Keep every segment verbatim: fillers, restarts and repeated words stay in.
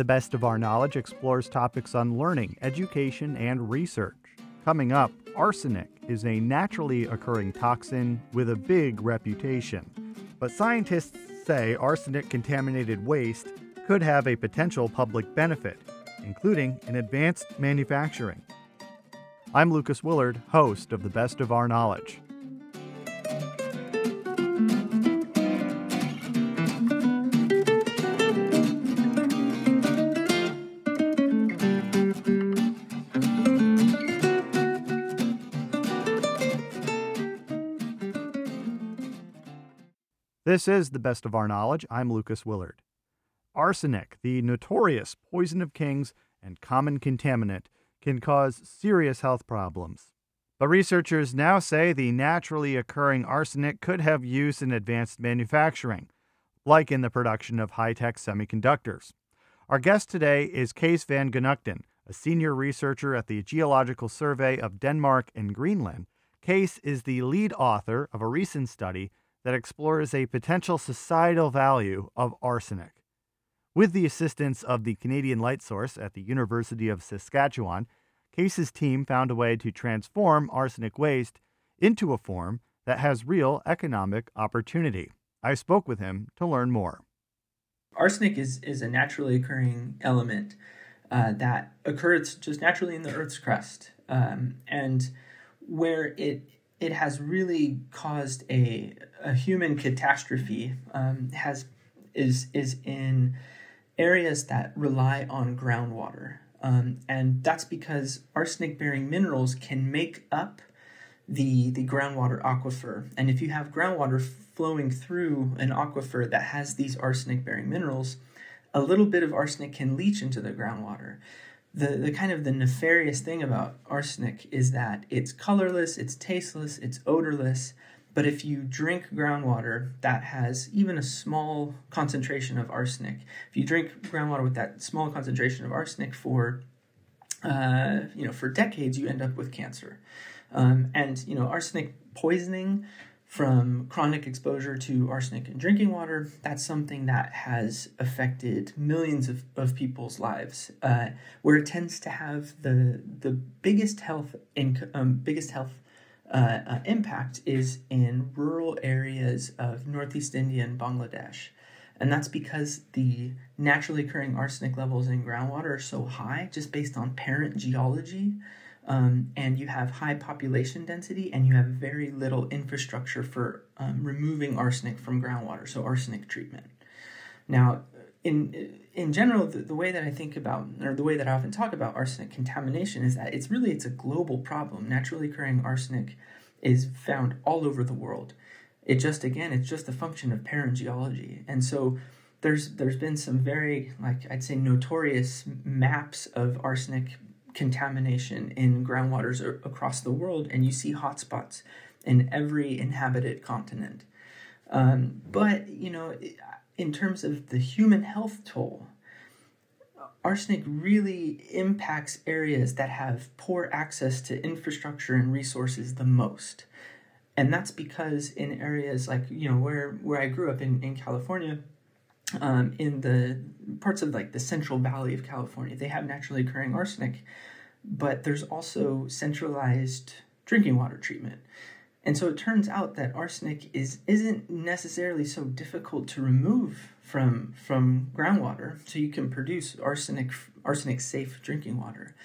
The Best of Our Knowledge explores topics on learning, education, and research. Coming up, arsenic is a naturally occurring toxin with a big reputation. But scientists say arsenic-contaminated waste could have a potential public benefit, including in advanced manufacturing. I'm Lucas Willard, host of The Best of Our Knowledge. This is The Best of Our Knowledge. I'm Lucas Willard. Arsenic, the notorious poison of kings and common contaminant, can cause serious health problems. But researchers now say the naturally occurring arsenic could have use in advanced manufacturing, like in the production of high-tech semiconductors. Our guest today is Kees van Genuchten, a senior researcher at the Geological Survey of Denmark and Greenland. Kees is the lead author of a recent study that explores a potential societal value of arsenic. With the assistance of the Canadian Light Source at the University of Saskatchewan, Kees's team found a way to transform arsenic waste into a form that has real economic opportunity. I spoke with him to learn more. Arsenic is, is a naturally occurring element uh, that occurs just naturally in the Earth's crust, um, and where it it has really caused a a human catastrophe um, has is is in areas that rely on groundwater, um, and that's because arsenic-bearing minerals can make up the the groundwater aquifer. And if you have groundwater flowing through an aquifer that has these arsenic-bearing minerals, a little bit of arsenic can leach into the groundwater. The the kind of the nefarious thing about arsenic is that it's colorless, it's tasteless, it's odorless. But if you drink groundwater that has even a small concentration of arsenic, if you drink groundwater with that small concentration of arsenic for, uh, you know, for decades, you end up with cancer. Um, and, you know, arsenic poisoning from chronic exposure to arsenic in drinking water, that's something that has affected millions of, of people's lives, uh, where it tends to have the the biggest health inc- um, biggest health Uh, uh, impact is in rural areas of Northeast India and Bangladesh. And that's because the naturally occurring arsenic levels in groundwater are so high, just based on parent geology. Um, and you have high population density, and you have very little infrastructure for um, removing arsenic from groundwater, so arsenic treatment. Now, in in general, the, the way that I think about, or the way that I often talk about arsenic contamination is that it's really, it's a global problem. Naturally occurring arsenic is found all over the world. It just, again, it's just a function of parent geology. And so there's there's been some very, like, I'd say notorious maps of arsenic contamination in groundwaters across the world, and you see hotspots in every inhabited continent. Um, but, you know, in terms of the human health toll, arsenic really impacts areas that have poor access to infrastructure and resources the most. And that's because in areas like, you know, where, where I grew up in, in California, um, in the parts of like the Central Valley of California, they have naturally occurring arsenic, but there's also centralized drinking water treatment. And so it turns out that arsenic is, isn't necessarily so difficult to remove from from groundwater, so you can produce arsenic arsenic safe drinking water.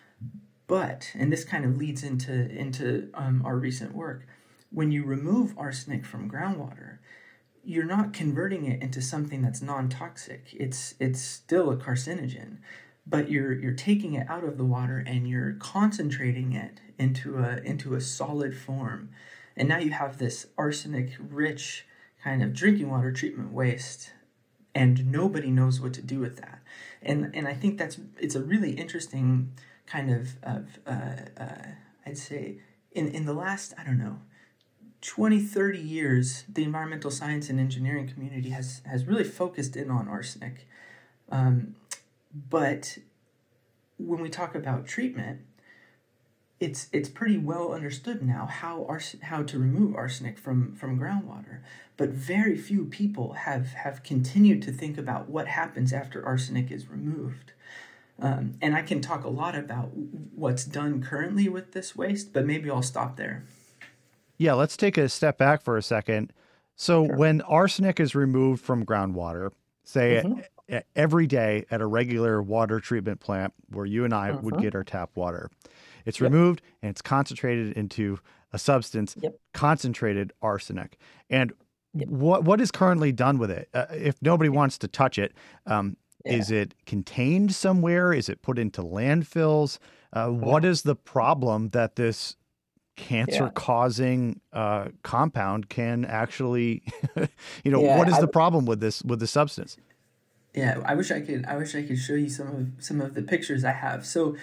But, and this kind of leads into into um, our recent work, when you remove arsenic from groundwater, you're not converting it into something that's non-toxic. It's it's still a carcinogen, but you're you're taking it out of the water and you're concentrating it into a into a solid form. And now you have this arsenic-rich kind of drinking water treatment waste, and nobody knows what to do with that. And and I think that's it's a really interesting kind of, of uh, uh, I'd say, in, in the last, I don't know, twenty, thirty years, the environmental science and engineering community has, has really focused in on arsenic. Um, but when we talk about treatment, it's it's pretty well understood now how ars- how to remove arsenic from from groundwater, but very few people have have continued to think about what happens after arsenic is removed. Um, and I can talk a lot about what's done currently with this waste, but maybe I'll stop there. Yeah, let's take a step back for a second. So Sure. when arsenic is removed from groundwater, say Mm-hmm. e- every day at a regular water treatment plant where you and I would Mm-hmm. get our tap water, it's Yep. removed and it's concentrated into a substance, Yep. concentrated arsenic. And Yep. what what is currently done with it? Uh, if nobody wants to touch it, um, Yeah. is it contained somewhere? Is it put into landfills? Uh, what Yeah. is the problem that this Yeah. cancer-causing uh, compound can actually, you know, what Yeah. is I, the problem with this with the substance? Yeah, I wish I could. I wish I could show you some of some of the pictures I have. So,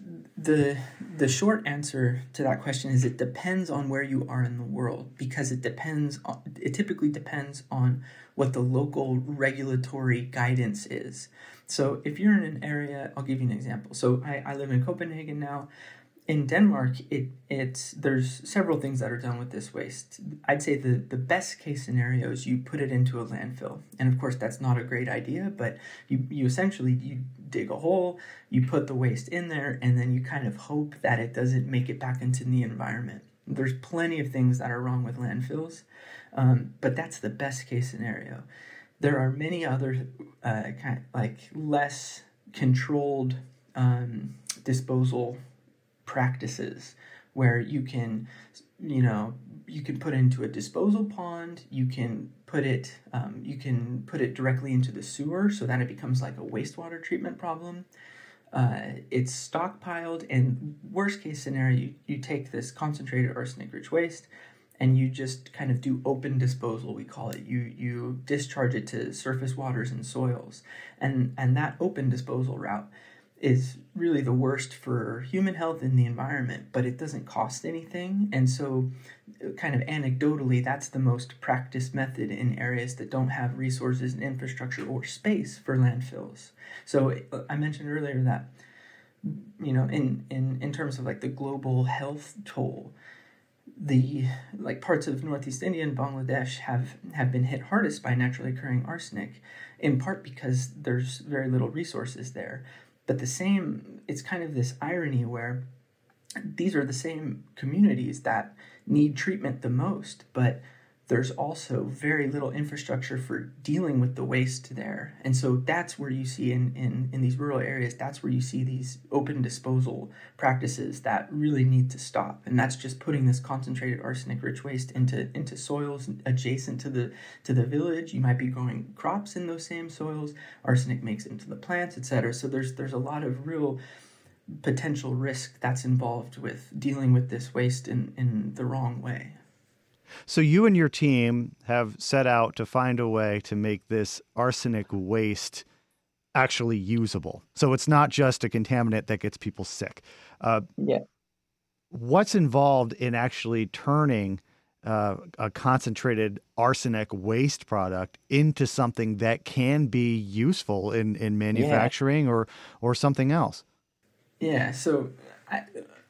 the the short answer to that question is it depends on where you are in the world, because it depends. On, it typically depends on what the local regulatory guidance is. So, if you're in an area, I'll give you an example. So, I, I live in Copenhagen now. In Denmark, it it's there's several things that are done with this waste. I'd say the, the best case scenario is you put it into a landfill. And of course that's not a great idea, but you, you essentially you dig a hole, you put the waste in there, and then you kind of hope that it doesn't make it back into the environment. There's plenty of things that are wrong with landfills, um, but that's the best case scenario. There are many other uh, kind of like less controlled um, disposal practices where you can, you know, you can put it into a disposal pond, you can put it, um, you can put it directly into the sewer so that it becomes like a wastewater treatment problem. Uh, it's stockpiled, and worst case scenario, you, you take this concentrated arsenic-rich waste and you just kind of do open disposal, we call it. You you discharge it to surface waters and soils, and and that open disposal route is really the worst for human health and the environment, but it doesn't cost anything. And so kind of anecdotally, that's the most practiced method in areas that don't have resources and infrastructure or space for landfills. So I mentioned earlier that, you know, in, in, in terms of like the global health toll, the like parts of Northeast India and Bangladesh have, have been hit hardest by naturally occurring arsenic, in part because there's very little resources there. But the same, it's kind of this irony where these are the same communities that need treatment the most, but there's also very little infrastructure for dealing with the waste there. And so that's where you see in, in, in these rural areas, that's where you see these open disposal practices that really need to stop. And that's just putting this concentrated arsenic-rich waste into, into soils adjacent to the to the village. You might be growing crops in those same soils. Arsenic makes it into the plants, et cetera. So there's there's a lot of real potential risk that's involved with dealing with this waste in, in the wrong way. So you and your team have set out to find a way to make this arsenic waste actually usable. So it's not just a contaminant that gets people sick. Uh, Yeah. What's involved in actually turning uh, a concentrated arsenic waste product into something that can be useful in, in manufacturing yeah. or or something else? Yeah. So I,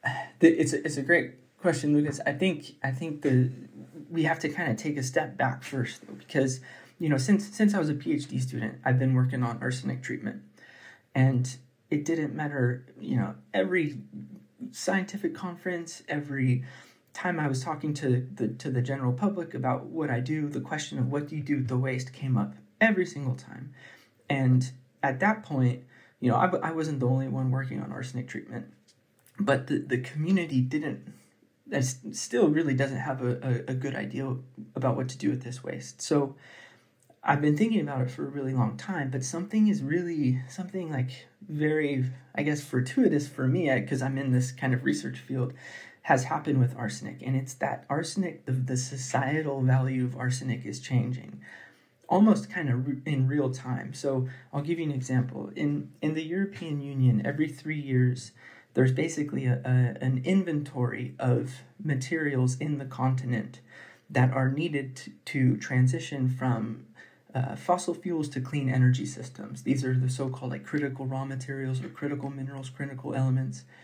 it's a, it's a great question, Lucas. I think I think the we have to kind of take a step back first, though, because, you know, since since I was a PhD student, I've been working on arsenic treatment, and it didn't matter, you know, every scientific conference, every time I was talking to the to the general public about what I do, the question of what do you do with the waste came up every single time. And at that point, you know, I, I wasn't the only one working on arsenic treatment, but the, the community didn't, that still really doesn't have a, a, a good idea about what to do with this waste. So I've been thinking about it for a really long time, but something is really, something like very, I guess, fortuitous for me, because I'm in this kind of research field, has happened with arsenic. And it's that arsenic, the, the societal value of arsenic is changing almost kind of re- in real time. So I'll give you an example. In, in the European Union, every three years, there's basically a, a, an inventory of materials in the continent that are needed to, to transition from uh, fossil fuels to clean energy systems. These are the so-called like critical raw materials or critical minerals, critical elements.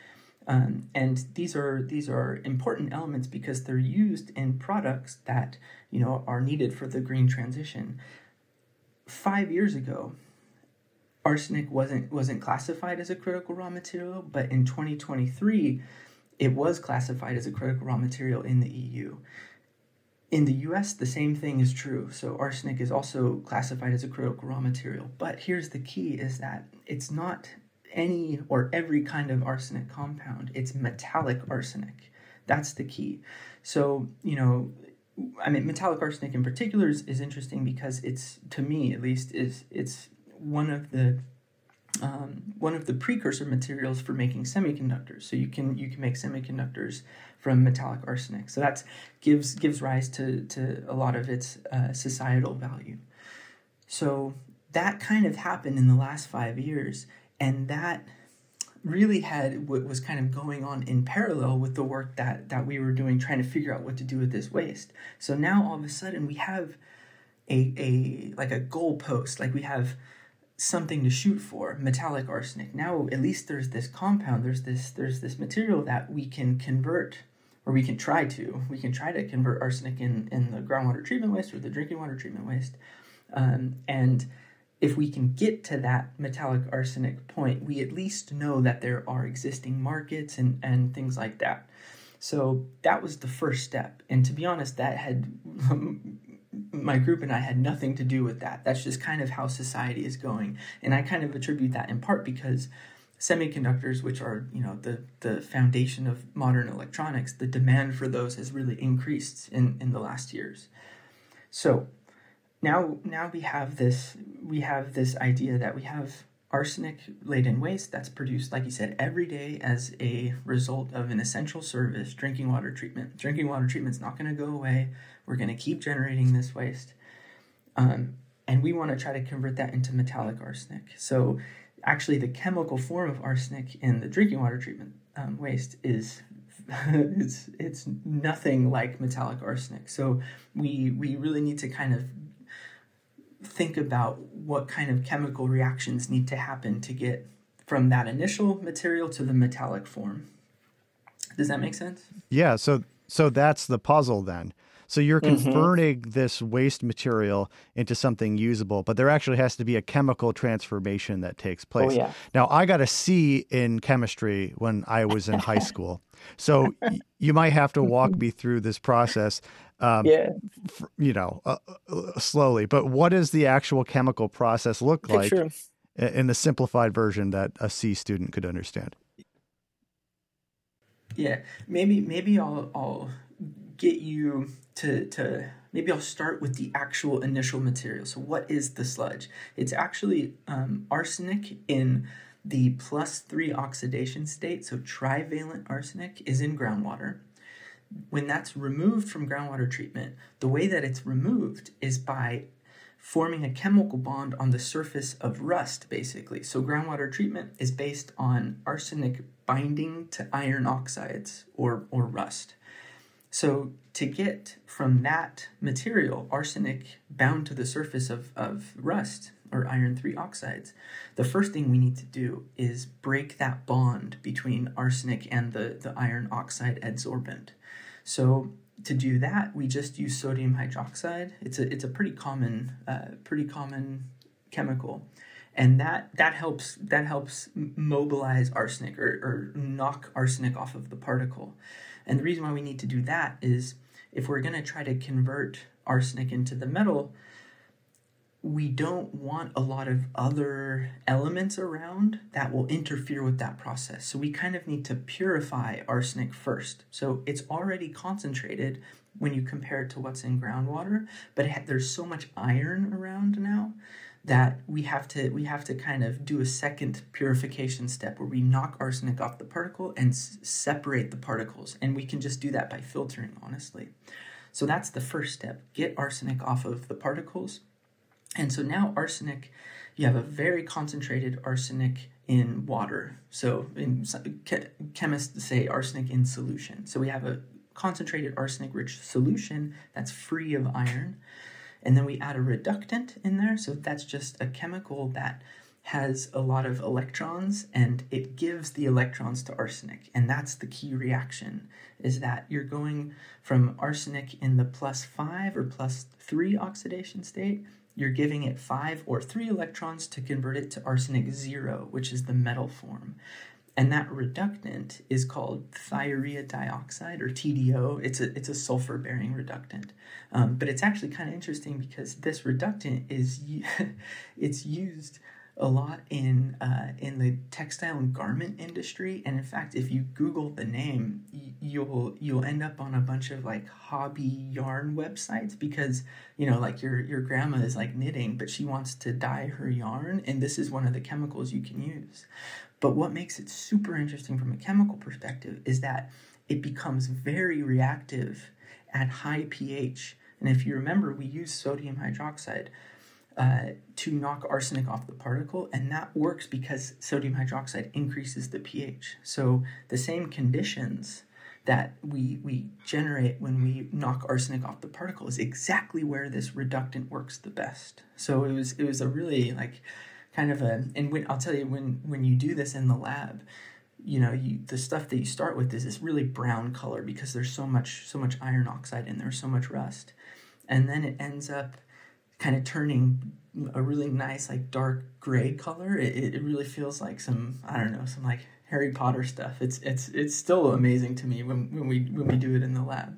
Um, and these are these are important elements because they're used in products that, you know, are needed for the green transition. Five years ago, arsenic wasn't wasn't classified as a critical raw material, but in twenty twenty-three, it was classified as a critical raw material in the E U. In the U S, the same thing is true. So arsenic is also classified as a critical raw material. But here's the key, is that it's not any or every kind of arsenic compound. It's metallic arsenic. That's the key. So, you know, I mean, metallic arsenic in particular is, is interesting because it's, to me at least, is it's one of the um, one of the precursor materials for making semiconductors. So you can you can make semiconductors from metallic arsenic. So that gives gives rise to to a lot of its uh, societal value. So that kind of happened in the last five years, and that really had what was kind of going on in parallel with the work that that we were doing, trying to figure out what to do with this waste. So now all of a sudden we have a a like a goalpost, like we have something to shoot for, metallic arsenic. Now at least there's this compound, there's this there's this material that we can convert, or we can try to we can try to convert arsenic in in the groundwater treatment waste or the drinking water treatment waste, um, and if we can get to that metallic arsenic point, we at least know that there are existing markets and and things like that. So that was the first step, and to be honest, that had my group and I had nothing to do with that. That's just kind of how society is going. And I kind of attribute that in part because semiconductors, which are, you know, the, the foundation of modern electronics, the demand for those has really increased in, in the last years. So now now we have this we have this idea that we have arsenic-laden waste that's produced, like you said, every day as a result of an essential service, drinking water treatment. Drinking water treatment's not going to go away. We're going to keep generating this waste. Um, and we want to try to convert that into metallic arsenic. So actually the chemical form of arsenic in the drinking water treatment um, waste is it's it's nothing like metallic arsenic. So we we really need to kind of think about what kind of chemical reactions need to happen to get from that initial material to the metallic form. Does that make sense? Yeah, so so that's the puzzle then. So you're converting mm-hmm. this waste material into something usable, but there actually has to be a chemical transformation that takes place. Oh, yeah. Now, I got a C in chemistry when I was in high school. So y- you might have to walk me through this process, um, yeah. f- you know, uh, uh, slowly. But what does the actual chemical process look like Picture. in the simplified version that a C student could understand? Yeah, maybe maybe I'll I'll get you to to maybe I'll start with the actual initial material. So what is the sludge? It's actually um, arsenic in the plus three oxidation state. So trivalent arsenic is in groundwater. When that's removed from groundwater treatment, the way that it's removed is by forming a chemical bond on the surface of rust, basically. So groundwater treatment is based on arsenic binding to iron oxides or, or rust. So to get from that material, arsenic bound to the surface of, of rust or iron three oxides, the first thing we need to do is break that bond between arsenic and the, the iron oxide adsorbent. So to do that, we just use sodium hydroxide. It's a it's a pretty common uh, pretty common chemical, and that that helps that helps mobilize arsenic or, or knock arsenic off of the particle. And the reason why we need to do that is if we're going to try to convert arsenic into the metal, we don't want a lot of other elements around that will interfere with that process. So we kind of need to purify arsenic first. So it's already concentrated when you compare it to what's in groundwater, but it ha- there's so much iron around now that we have to we have to kind of do a second purification step where we knock arsenic off the particle and s- separate the particles. And we can just do that by filtering, honestly. So that's the first step. Get arsenic off of the particles. And so now arsenic, you have a very concentrated arsenic in water. So in, chemists say arsenic in solution. So we have a concentrated arsenic-rich solution that's free of iron. And then we add a reductant in there. So that's just a chemical that has a lot of electrons, and it gives the electrons to arsenic. And that's the key reaction, is that you're going from arsenic in the plus five or plus three oxidation state, you're giving it five or three electrons to convert it to arsenic zero, which is the metal form. And that reductant is called thiourea dioxide, or T D O. It's a it's a sulfur-bearing reductant, um, but it's actually kind of interesting because this reductant is it's used a lot in uh, in the textile and garment industry. And in fact, if you Google the name, you'll you'll end up on a bunch of like hobby yarn websites, because you know, like your your grandma is like knitting, but she wants to dye her yarn, and this is one of the chemicals you can use. But what makes it super interesting from a chemical perspective is that it becomes very reactive at high pH. And if you remember, we use sodium hydroxide uh, to knock arsenic off the particle, and that works because sodium hydroxide increases the pH. So the same conditions that we we generate when we knock arsenic off the particle is exactly where this reductant works the best. So it was it was a really like kind of a, and when, I'll tell you, when, when you do this in the lab, you know, you, the stuff that you start with is this really brown color because there's so much, so much iron oxide in there, so much rust. And then it ends up kind of turning a really nice, like dark gray color. It, it really feels like some, I don't know, some like Harry Potter stuff. It's, it's, it's still amazing to me when, when we, when we do it in the lab.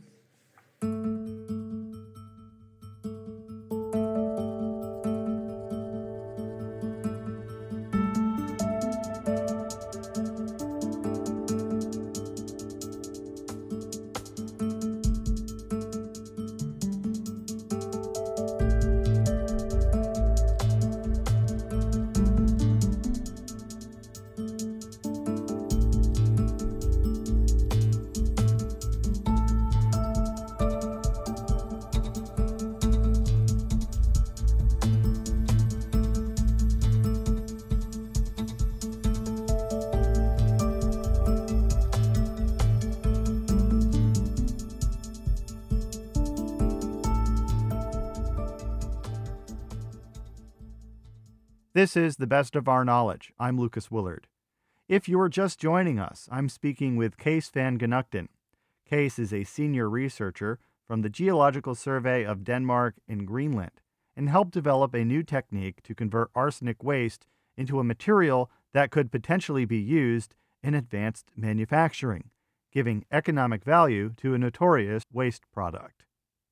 This is The Best of Our Knowledge. I'm Lucas Willard. If you are just joining us, I'm speaking with Kees van Genuchten. Kees is a senior researcher from the Geological Survey of Denmark and Greenland and helped develop a new technique to convert arsenic waste into a material that could potentially be used in advanced manufacturing, giving economic value to a notorious waste product.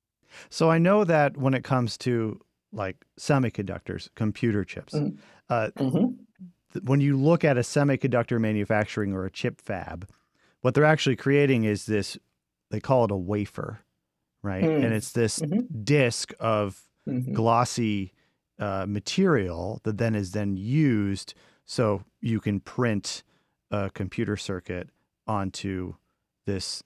So I know that when it comes to like semiconductors, computer chips. Mm-hmm. Uh, mm-hmm. th- when you look at a semiconductor manufacturing or a chip fab, what they're actually creating is this, they call it a wafer, right? Mm. And it's this mm-hmm. disk of mm-hmm. glossy uh, material that then is then used so you can print a computer circuit onto this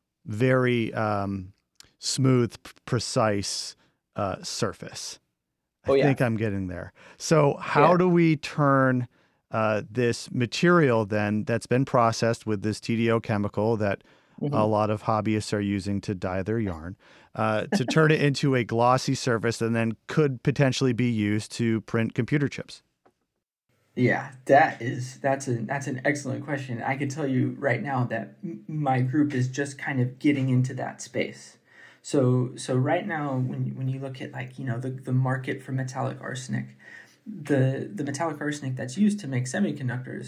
very um, smooth, p- precise uh, surface. I oh, yeah. think I'm getting there. So how yeah. do we turn uh, this material then that's been processed with this T D O chemical that mm-hmm. a lot of hobbyists are using to dye their yarn, uh, to turn it into a glossy surface and then could potentially be used to print computer chips? Yeah, that is, that's a, that's an excellent question. I can tell you right now that m- my group is just kind of getting into that space. So so right now, when when you look at like, you know, the, the market for metallic arsenic, the the metallic arsenic that's used to make semiconductors,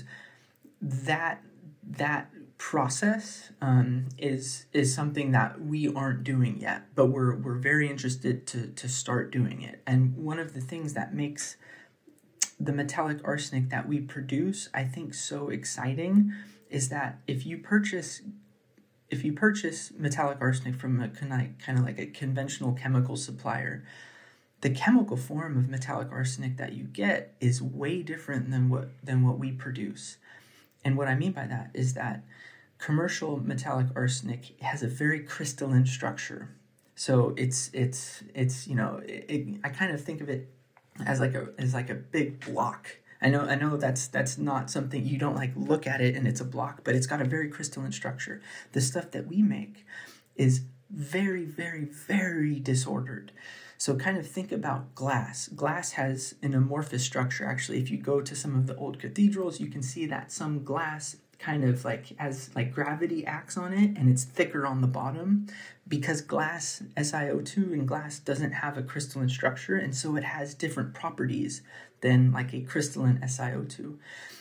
that that process um, is is something that we aren't doing yet, but we're we're very interested to to start doing it. And one of the things that makes the metallic arsenic that we produce, I think, so exciting is that if you purchase If you purchase metallic arsenic from a kind of like a conventional chemical supplier, the chemical form of metallic arsenic that you get is way different than what than what we produce. And what I mean by that is that commercial metallic arsenic has a very crystalline structure. So it's it's it's you know it, it, I kind of think of it as like a as like a big block. I know I know that's that's not something, you don't like look at it and it's a block, but it's got a very crystalline structure. The stuff that we make is very, very, very disordered. So kind of think about glass. Glass has an amorphous structure. Actually, if you go to some of the old cathedrals, you can see that some glass kind of like has like gravity acts on it, and it's thicker on the bottom because glass, S i O two in glass, doesn't have a crystalline structure, and so it has different properties than like a crystalline S i O two.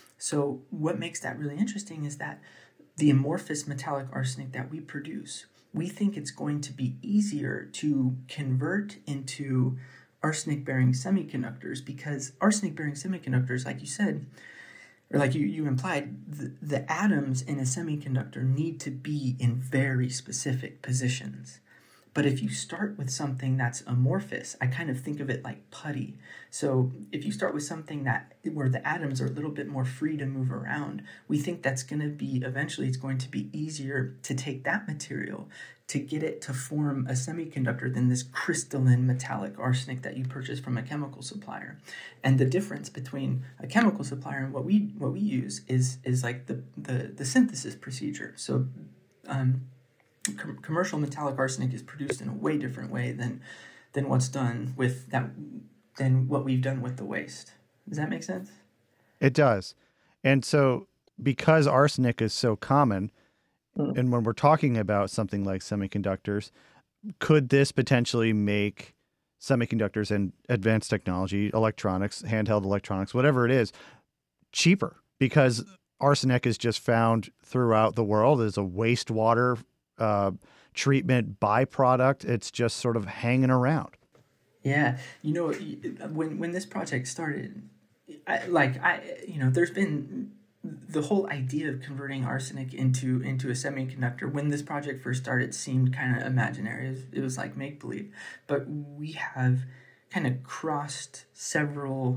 So what makes that really interesting is that the amorphous metallic arsenic that we produce, we think it's going to be easier to convert into arsenic-bearing semiconductors, because arsenic-bearing semiconductors, like you said, or like you, you implied, the, the atoms in a semiconductor need to be in very specific positions. But if you start with something that's amorphous, I kind of think of it like putty. So if you start with something that where the atoms are a little bit more free to move around, we think that's going to be, eventually it's going to be easier to take that material to get it to form a semiconductor than this crystalline metallic arsenic that you purchase from a chemical supplier. And the difference between a chemical supplier and what we what we use is is like the the, the synthesis procedure. So um, Com- commercial metallic arsenic is produced in a way different way than than what's done with that than what we've done with the waste. Does that make sense? It does. And so because arsenic is so common, Mm. and when we're talking about something like semiconductors, could this potentially make semiconductors and advanced technology, electronics, handheld electronics, whatever it is, cheaper? Because arsenic is just found throughout the world as a wastewater uh, treatment byproduct. It's just sort of hanging around. Yeah, you know, when when this project started, I, like I, you know, there's been the whole idea of converting arsenic into into a semiconductor. When this project first started, seemed kind of imaginary. It was, it was like make believe, but we have kind of crossed several,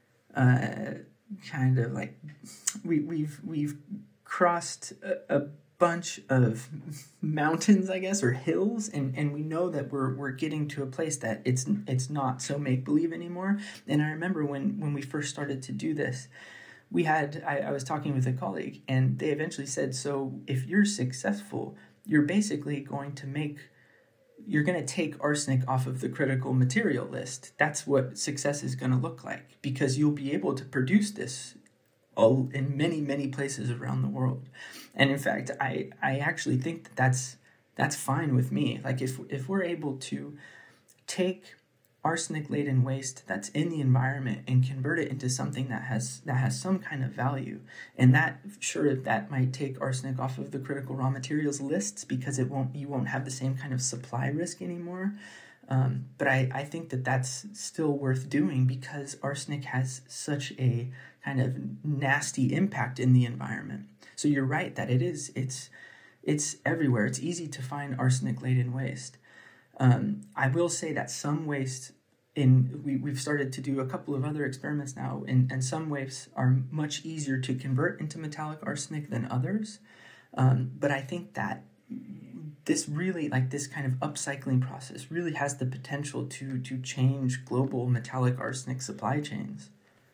uh, kind of like we we've we've crossed a, a bunch of mountains, I guess, or hills, and, and we know that we're we're getting to a place that it's it's not so make believe anymore. And I remember when when we first started to do this, we had I, I was talking with a colleague, and they eventually said, so if you're successful, you're basically going to make you're going to take arsenic off of the critical material list. That's what success is going to look like, because you'll be able to produce this all in many, many places around the world. And in fact, I, I actually think that that's, that's fine with me. Like if, if we're able to take arsenic-laden waste that's in the environment and convert it into something that has, that has some kind of value, and that, sure, that might take arsenic off of the critical raw materials lists because it won't, you won't have the same kind of supply risk anymore. Um, but I, I think that that's still worth doing, because arsenic has such a kind of nasty impact in the environment. So you're right that it is, it's, it's everywhere. It's easy to find arsenic-laden waste. Um, I will say that some waste in, we, we've started to do a couple of other experiments now, and, and some wastes are much easier to convert into metallic arsenic than others. Um, but I think that this really, like this kind of upcycling process really has the potential to to change global metallic arsenic supply chains.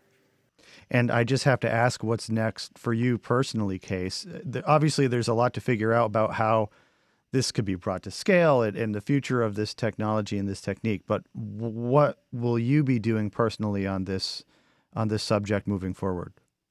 And I just have to ask, what's next for you personally, Case? Obviously, there's a lot to figure out about how this could be brought to scale and, and the future of this technology and this technique. But what will you be doing personally on this on this subject moving forward?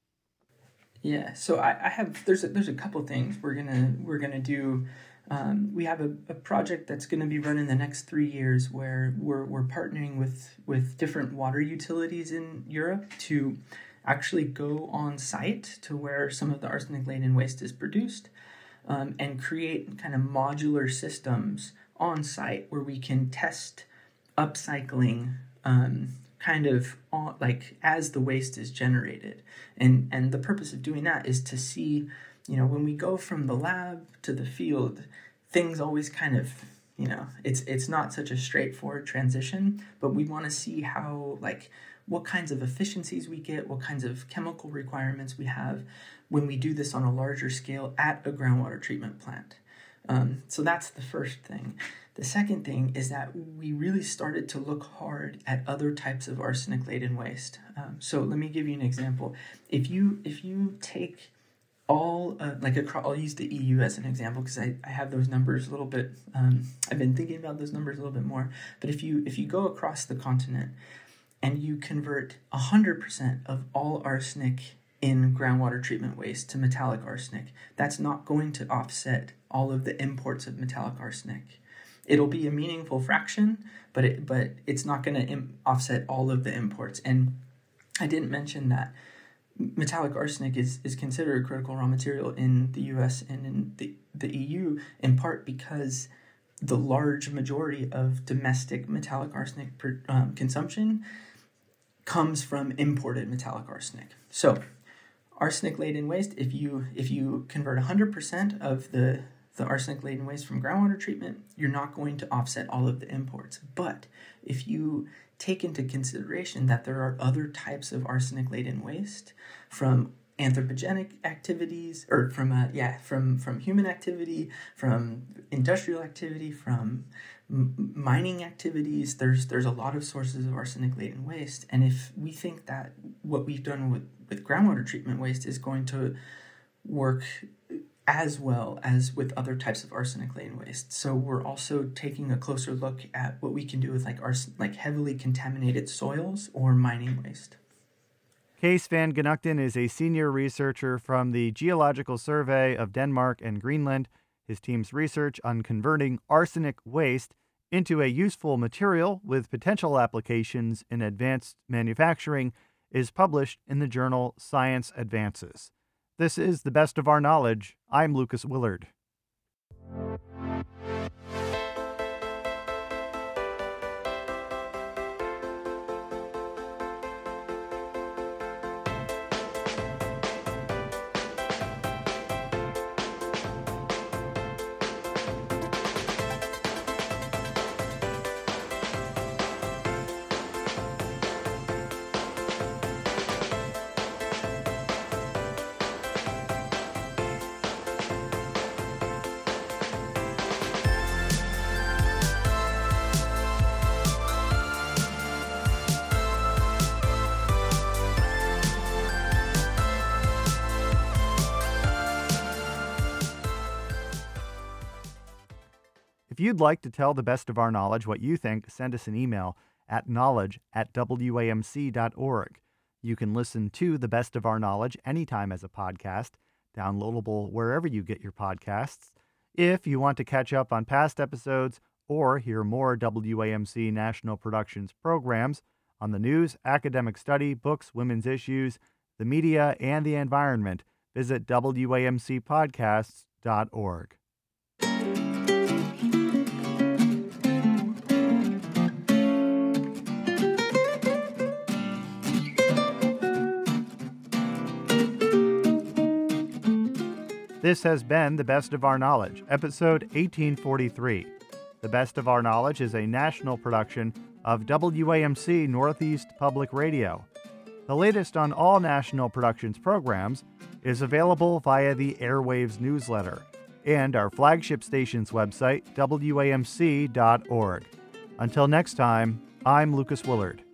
Yeah, so I, I have there's a, there's a couple things we're gonna we're gonna do. Um, we have a, a project that's going to be run in the next three years where we're we're partnering with with different water utilities in Europe to actually go on site to where some of the arsenic-laden waste is produced, um, and create kind of modular systems on site where we can test upcycling, um, kind of on, like as the waste is generated. And and the purpose of doing that is to see, you know, when we go from the lab to the field, things always kind of, you know, it's it's not such a straightforward transition, but we want to see how, like, what kinds of efficiencies we get, what kinds of chemical requirements we have when we do this on a larger scale at a groundwater treatment plant. Um, so that's the first thing. The second thing is that we really started to look hard at other types of arsenic-laden waste. Um, so let me give you an example. If you if you take all uh, like across, I'll use the E U as an example because I, I have those numbers a little bit. Um, I've been thinking about those numbers a little bit more. But if you if you go across the continent and you convert one hundred percent of all arsenic in groundwater treatment waste to metallic arsenic, that's not going to offset all of the imports of metallic arsenic. It'll be a meaningful fraction, but it, but it's not going to Im- offset all of the imports. And I didn't mention that metallic arsenic is, is considered a critical raw material in the U S and in the, the E U, in part because the large majority of domestic metallic arsenic per, um, consumption comes from imported metallic arsenic. So arsenic-laden waste, if you if you convert one hundred percent of the the arsenic-laden waste from groundwater treatment, you're not going to offset all of the imports. But if you take into consideration that there are other types of arsenic-laden waste from anthropogenic activities, or from uh, yeah, from from human activity, from industrial activity, from m- mining activities, there's there's a lot of sources of arsenic-laden waste. And if we think that what we've done with, with groundwater treatment waste is going to work as well as with other types of arsenic-laden waste. So we're also taking a closer look at what we can do with like ars- like heavily contaminated soils or mining waste. Kees van Genuchten is a senior researcher from the Geological Survey of Denmark and Greenland. His team's research on converting arsenic waste into a useful material with potential applications in advanced manufacturing is published in the journal Science Advances. This is The Best of Our Knowledge. I'm Lucas Willard. If you'd like to tell The Best of Our Knowledge what you think, send us an email at knowledge at w a m c dot org. You can listen to The Best of Our Knowledge anytime as a podcast, downloadable wherever you get your podcasts. If you want to catch up on past episodes or hear more W A M C National Productions programs on the news, academic study, books, women's issues, the media, and the environment, visit w a m c podcasts dot org. This has been The Best of Our Knowledge, episode eighteen forty-three. The Best of Our Knowledge is a national production of W A M C Northeast Public Radio. The latest on all National Productions programs is available via the Airwaves newsletter and our flagship station's website, w a m c dot org. Until next time, I'm Lucas Willard.